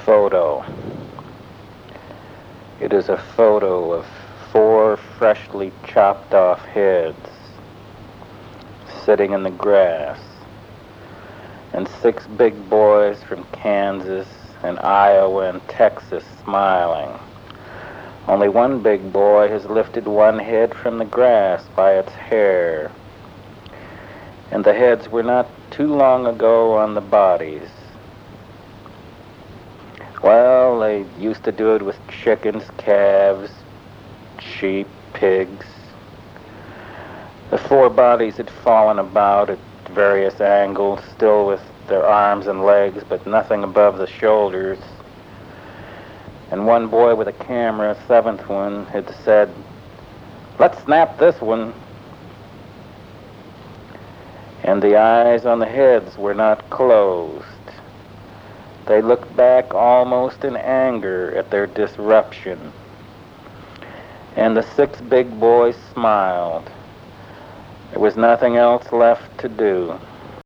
photo. It is a photo of 4 freshly chopped off heads sitting in the grass, and 6 big boys from Kansas and Iowa and Texas smiling. Only one big boy has lifted one head from the grass by its hair, and the heads were not too long ago on the bodies. Well, they used to do it with chickens, calves, sheep, pigs. The 4 bodies had fallen about at various angles, still with their arms and legs, but nothing above the shoulders. And one boy with a camera, a 7th one, had said, "Let's snap this one." And the eyes on the heads were not closed. They looked back almost in anger at their disruption. And the 6 big boys smiled. There was nothing else left to do.